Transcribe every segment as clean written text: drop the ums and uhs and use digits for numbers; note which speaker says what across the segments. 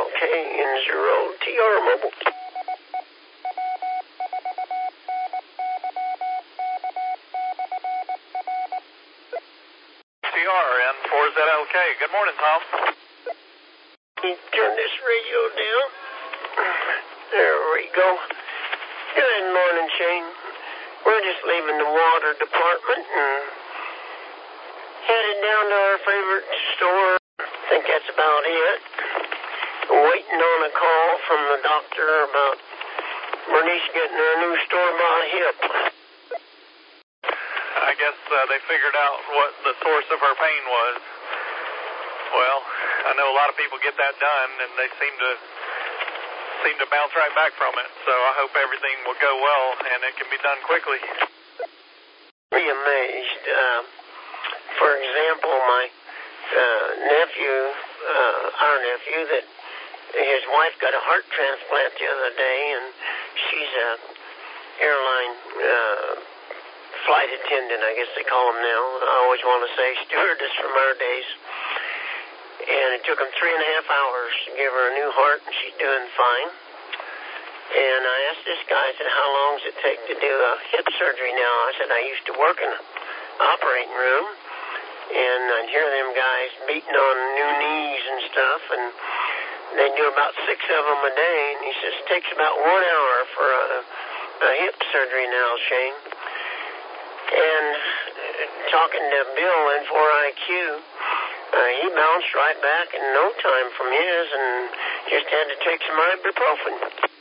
Speaker 1: ZLK-N0TR Mobile.
Speaker 2: TR N4ZLK. Good morning, Tom.
Speaker 1: Turn this radio down. There we go. Good morning, Shane. We're just leaving the water department and headed down to our favorite store. I think that's about it. Waiting on a call from the doctor about Bernice getting her new store-bought hip.
Speaker 2: I guess they figured out what the source of her pain was. Well, I know a lot of people get that done, and they seem to bounce right back from it. So I hope everything will go well, and it can be done quickly.
Speaker 1: Be amazed. For example, my nephew, our nephew, that his wife got a heart transplant the other day, and she's a airline flight attendant, I guess they call them now. I always want to say stewardess from our days. And it took them 3.5 hours to give her a new heart, and she's doing fine. And I asked this guy, I said, how long does it take to do a hip surgery now? I said, I used to work in an operating room, and I'd hear them guys beating on new knees and stuff, and they do about 6 of them a day. And he says, it takes about 1 hour for a hip surgery now, Shane. And talking to Bill in 4IQ, he bounced right back in no time from his and just had to take some ibuprofen.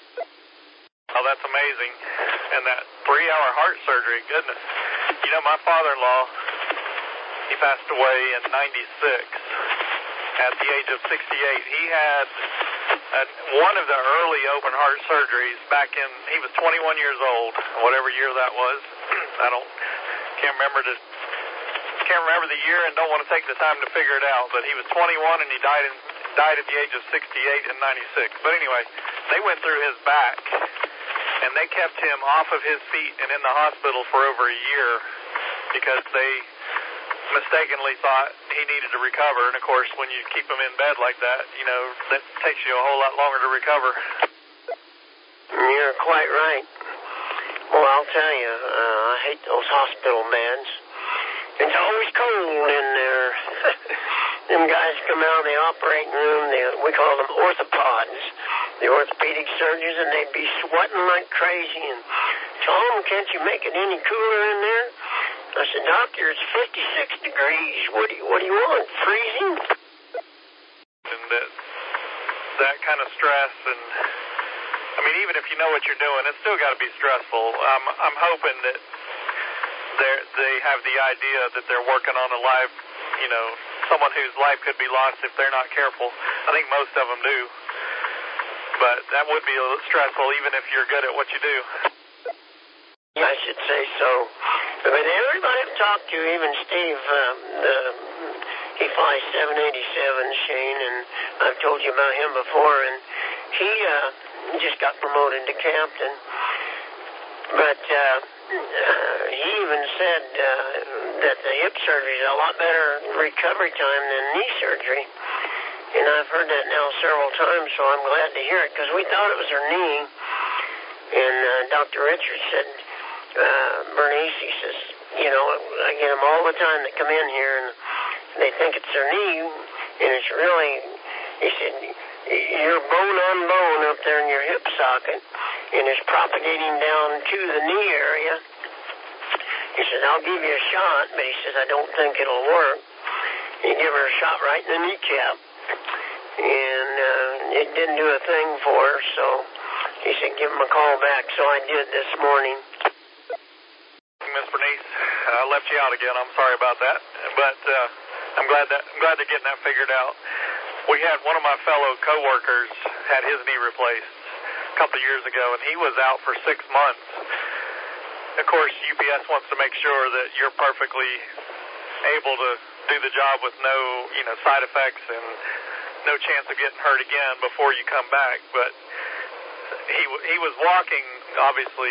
Speaker 2: Oh, that's amazing. And that 3-hour heart surgery, goodness. You know, my father-in-law, he passed away in 96 at the age of 68. He had one of the early open heart surgeries back in, he was 21 years old, whatever year that was. Can't remember the year and don't want to take the time to figure it out, but he was 21 and he died at the age of 68 in 96. But anyway, they went through his back and they kept him off of his feet and in the hospital for over a year because they mistakenly thought he needed to recover. And of course, when you keep him in bed like that, you know, that takes you a whole lot longer to recover.
Speaker 1: You're quite right. Well, I'll tell you, I hate those hospital beds. It's always cold in there. Them guys come out of the operating room, we call them orthopods, the orthopedic surgeons, and they'd be sweating like crazy. And, Tom, can't you make it any cooler in there? I said, Doctor, it's 56 degrees. What do you want, freezing?
Speaker 2: And that kind of stress, and I mean, even if you know what you're doing, it's still got to be stressful. I'm hoping that they have the idea that they're working on a life, you know, someone whose life could be lost if they're not careful. I think most of them do. But that would be a little stressful even if you're good at what you do.
Speaker 1: I should say so. But everybody I've talked to, even Steve, he flies 787, Shane, and I've told you about him before, and he just got promoted to captain. But he even said that the hip surgery is a lot better recovery time than knee surgery. And I've heard that now several times, so I'm glad to hear it, because we thought it was her knee. And Dr. Richards said, Bernice, he says, you know, I get them all the time that come in here, and they think it's their knee, and it's really, he said, you're bone on bone up there in your hip socket, and it's propagating down to the knee area. He says, I'll give you a shot, but he says, I don't think it'll work. He gave her a shot right in the kneecap, and it didn't do a thing for her, so he said, give him a call back, so I did this morning.
Speaker 2: Miss Bernice, I left you out again. I'm sorry about that, but I'm glad they're getting that figured out. We had one of my fellow coworkers had his knee replaced a couple of years ago, and he was out for 6 months. Of course, UPS wants to make sure that you're perfectly able to do the job with no, you know, side effects and no chance of getting hurt again before you come back. But he was walking, obviously,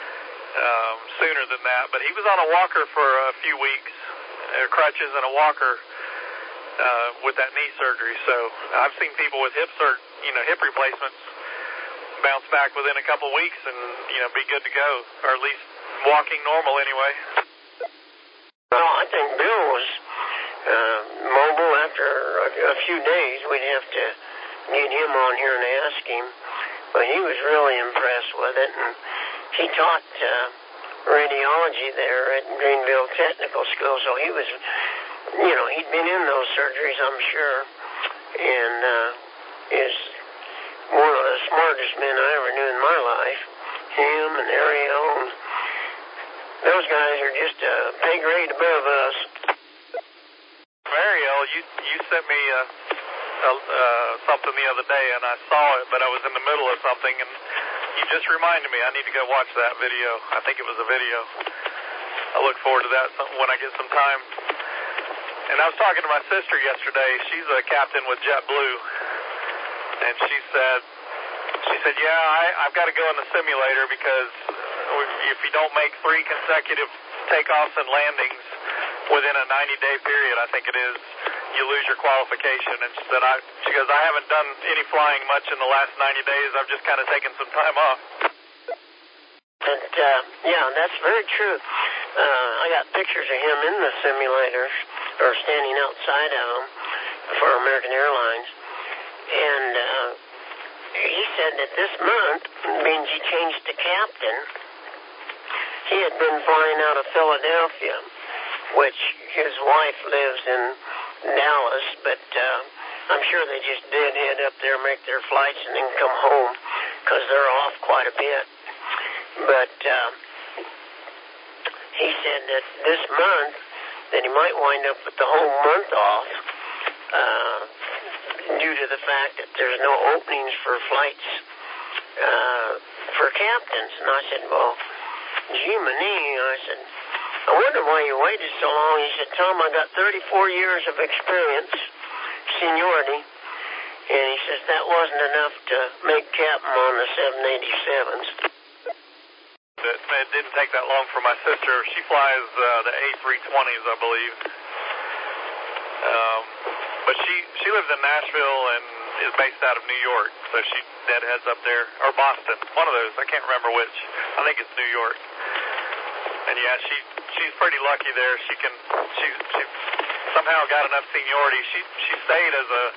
Speaker 2: sooner than that, but he was on a walker for a few weeks, crutches and a walker, with that knee surgery. So I've seen people with hip replacements bounce back within a couple weeks and, be good to go, or at least walking normal anyway.
Speaker 1: Well, I think Bill was mobile. After a few days, we'd have to get him on here and ask him. But he was really impressed with it, and he taught radiology there at Greenville Technical School, so he was, he'd been in those surgeries, I'm sure, and is one of the smartest men I ever knew in my life. Him and Ariel, and those guys are just a pay grade above us.
Speaker 2: Ariel, you sent me something the other day, and I saw it, but I was in the middle of something, and you just reminded me I need to go watch that video. I think it was a video. I look forward to that when I get some time. And I was talking to my sister yesterday. She's a captain with JetBlue, and she said, I've got to go in the simulator because if you don't make 3 consecutive takeoffs and landings within a 90-day period, I think it is, you lose your qualification. And she goes, I haven't done any flying much in the last 90 days. I've just kind of taken some time off.
Speaker 1: And, that's very true. I got pictures of him in the simulators, or standing outside of them for American Airlines. And he said that this month means he changed to captain. He had been flying out of Philadelphia, which his wife lives in Dallas, but I'm sure they just did head up there, make their flights, and then come home, because they're off quite a bit. But he said that this month, that he might wind up with the whole month off, due to the fact that there's no openings for flights for captains. And I said, well, gee, I said, I wonder why you waited so long. He said, Tom, I got 34 years of experience, seniority, and he says that wasn't enough to make captain on the 787s.
Speaker 2: It didn't take that long for my sister. She flies the A320s, I believe. But she lives in Nashville and is based out of New York, so she deadheads up there, or Boston, one of those. I can't remember which. I think it's New York. And yeah, she's pretty lucky there. She somehow got enough seniority. She stayed as a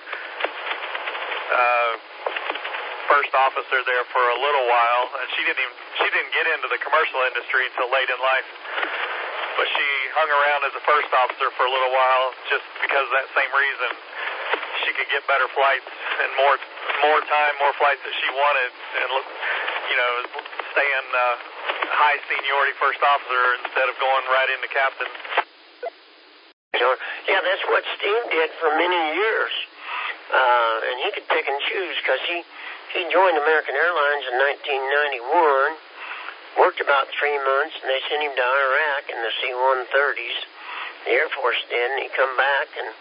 Speaker 2: first officer there for a little while, and she didn't get into the commercial industry until late in life. But she hung around as a first officer for a little while just because of that same reason. She could get better flights and more time, more flights that she wanted, and stay in high seniority first officer instead of going right into captain.
Speaker 1: Yeah, that's what Steve did for many years, and he could pick and choose because he joined American Airlines in 1991. Worked about 3 months, and they sent him to Iraq in the C-130s. The Air Force did, and he come back and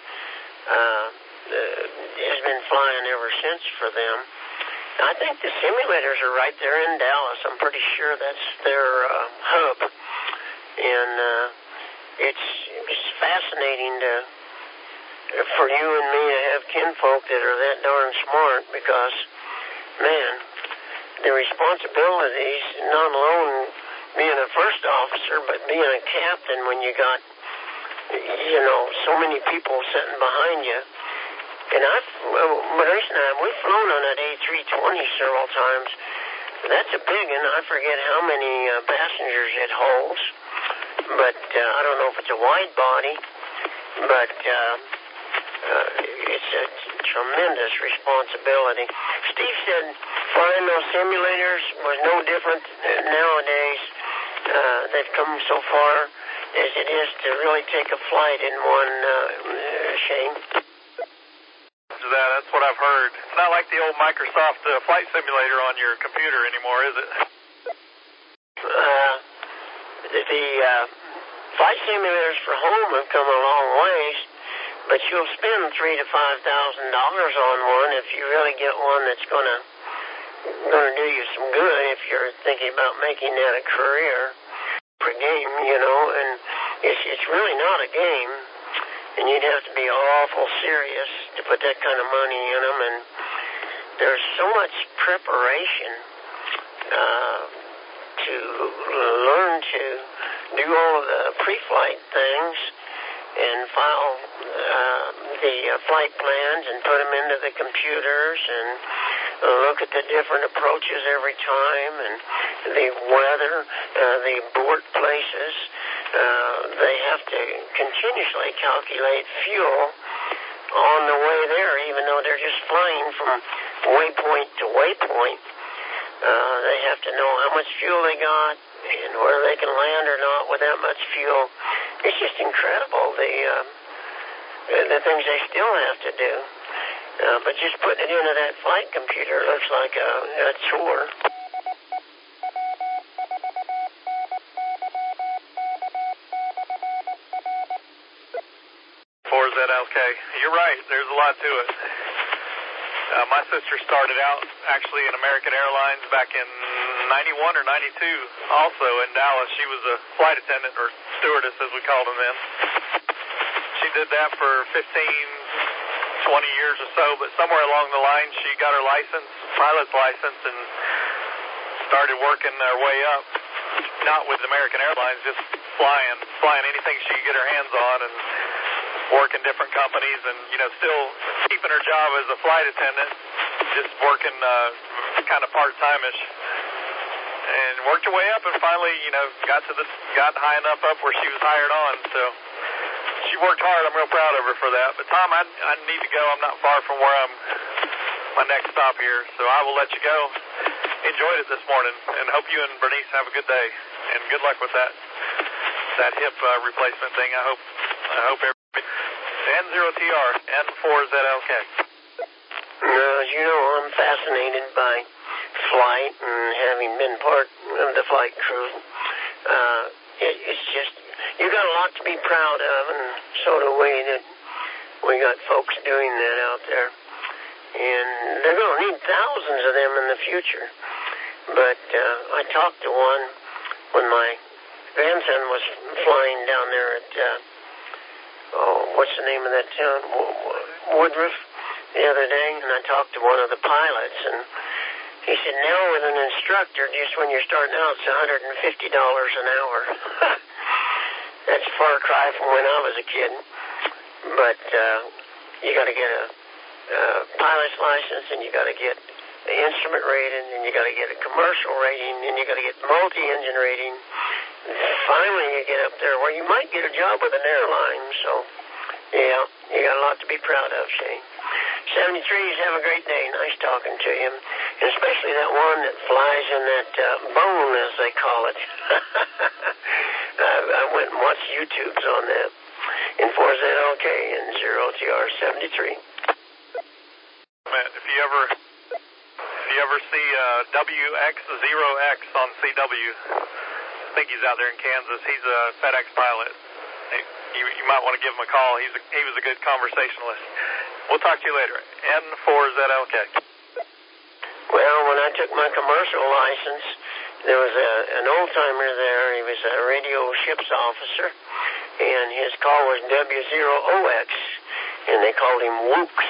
Speaker 1: has been flying ever since for them. I think the simulators are right there in Dallas. I'm pretty sure that's their hub. And it's fascinating for you and me to have kinfolk that are that darn smart because, man, the responsibilities, not alone being a first officer, but being a captain when you got, so many people sitting behind you. And Maurice and I, we've flown on that A320 several times. That's a big one. I forget how many passengers it holds, but I don't know if it's a wide body, but it's a tremendous responsibility. Steve said flying those simulators was no different nowadays. They've come so far as it is to really take a flight in one, Shane.
Speaker 2: That's what I've heard. It's not like the old Microsoft flight simulator on your computer anymore, is it?
Speaker 1: The flight simulators for home have come a long ways, but you'll spend $3,000 to $5,000 on one if you really get one that's going to do you some good if you're thinking about making that a career per game, and it's really not a game. and you'd have to be awful serious to put that kind of money in them, and there's so much preparation to learn to do all of the pre-flight things and file the flight plans and put them into the computers and look at the different approaches every time and the weather, the abort places. They have to continuously calculate fuel on the way there, even though they're just flying from waypoint to waypoint. They have to know how much fuel they got and whether they can land or not with that much fuel. It's just incredible, the things they still have to do. But just putting it into that flight computer looks like a chore.
Speaker 2: Okay, you're right. There's a lot to it. My sister started out actually in American Airlines back in 91 or 92, also in Dallas. She was a flight attendant, or stewardess as we called them then. She did that for 15, 20 years or so, but somewhere along the line she got her license, pilot's license, and started working her way up. Not with American Airlines, just flying anything she could get her hands on, and working different companies, and still keeping her job as a flight attendant, just working kind of part-time-ish, and worked her way up, and finally got high enough up where she was hired on. So she worked hard. I'm real proud of her for that. But Tom, I need to go. I'm not far from where my next stop here, so I will let you go. Enjoyed it this morning, and hope you and Bernice have a good day, and good luck with that hip replacement thing. I hope everybody. N0TR, N4ZLK.
Speaker 1: As you know, I'm fascinated by flight and having been part of the flight crew. It's just, you got a lot to be proud of, and so do we, that we got folks doing that out there. And they're going to need thousands of them in the future. But I talked to one when my grandson was flying down there at what's the name of that town? Woodruff, the other day, and I talked to one of the pilots, and he said, now with an instructor, just when you're starting out, it's $150 an hour. That's a far cry from when I was a kid. But you got to get a pilot's license, and you got to get the instrument rating, and you got to get a commercial rating, and you got to get multi-engine rating. Finally, you get up there where you might get a job with an airline. So, yeah, you got a lot to be proud of, Shane. 73s, have a great day. Nice talking to you. And especially that one that flies in that bone, as they call it. I went and watched YouTubes on that. In 4ZLK and 0TR73.
Speaker 2: If you ever see WX0X on CW, I think he's out there in Kansas. He's a FedEx pilot. You might want to give him a call. He was a good conversationalist. We'll talk to you later. N4ZLK.
Speaker 1: Well, when I took my commercial license, there was an old-timer there. He was a radio ships officer, and his call was W0OX, and they called him Wooks.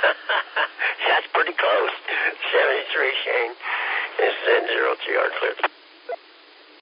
Speaker 1: That's pretty close. 73, Shane. It's N0TR clear.